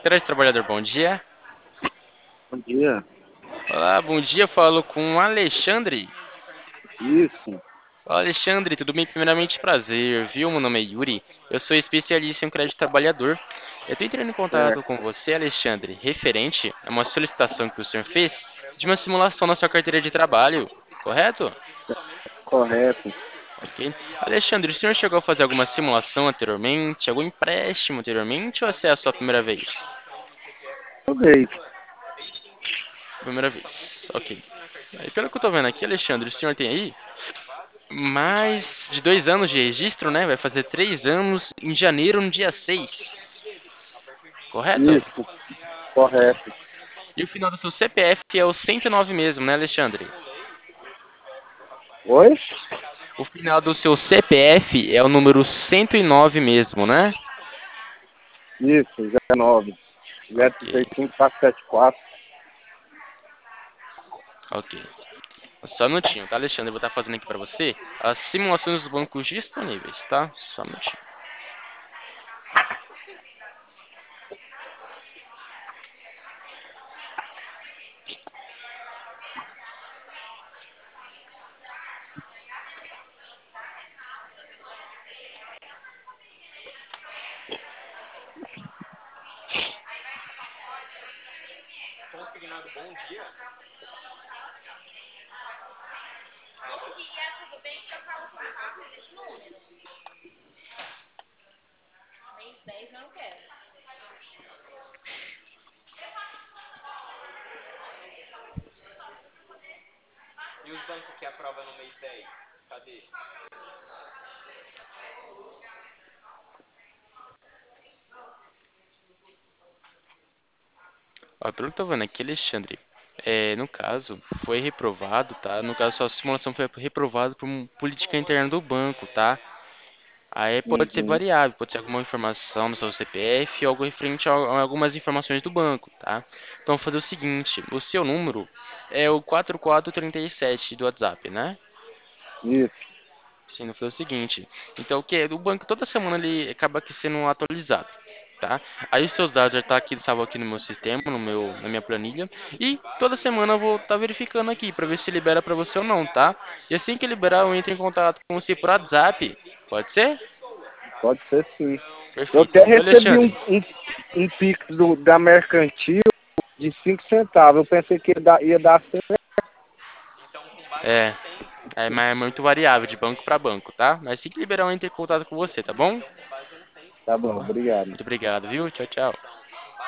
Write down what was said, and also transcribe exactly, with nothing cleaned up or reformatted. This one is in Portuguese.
Grande trabalhador, bom dia. Bom dia. Olá, bom dia. Falo com o Alexandre. Isso. Olá, Alexandre, tudo bem? Primeiramente, prazer, viu? Meu nome é Yuri. Eu sou especialista em crédito trabalhador. Eu estou entrando em contato Certo. com você, Alexandre, referente a uma solicitação que o senhor fez de uma simulação na sua carteira de trabalho, correto? Correto. Ok. Alexandre, o senhor chegou a fazer alguma simulação anteriormente, algum empréstimo anteriormente, ou essa é a sua primeira vez? Talvez. Primeira vez, ok. Aí, pelo que eu tô vendo aqui, Alexandre, o senhor tem aí mais de dois anos de registro, né? Vai fazer três anos em janeiro, no dia seis. Correto? Isso. Correto. E o final do seu C P F é o cento e nove mesmo, né, Alexandre? Oi? O final do seu C P F é o número cento e nove mesmo, né? Isso. zero nove. Ok, trinta e cinco, quatrocentos e setenta e quatro. ok. Só um minutinho, tá, Alexandre? Eu vou estar fazendo aqui para você as simulações dos bancos disponíveis, tá? Só um minutinho. Consignado, bom dia. E os bancos que aprovam no mês dez? Cadê? Ó, pelo que eu tô vendo aqui, Alexandre, é, no caso, foi reprovado, tá? No caso, sua simulação foi reprovada por uma política interna do banco, tá? Aí pode ser Uhum. variável, pode ser alguma informação no seu C P F ou algo referente a a algumas informações do banco, tá? Então, vou fazer o seguinte, o seu número é o quatro quatro três sete do WhatsApp, né? Isso. Sim, não foi o seguinte. Então, o que é? O banco toda semana ele acaba aqui sendo atualizado, tá? Aí os seus dados já estão aqui, salvo aqui no meu sistema, no meu, na minha planilha, e toda semana eu vou estar verificando aqui para ver se libera para você ou não, tá? E assim que liberar, eu entro em contato com você por WhatsApp. Pode ser? Pode ser sim. Eu Perfeito. até Viu, recebi um, Alexandre? um, um Pix do, da Mercantil de cinco centavos. Eu pensei que ia dar, ia dar cem. É, é, mas é muito variável de banco para banco, tá? Mas assim que liberar, eu entro em contato com você, tá bom? Tá bom, obrigado. Muito obrigado, viu? Tchau, tchau.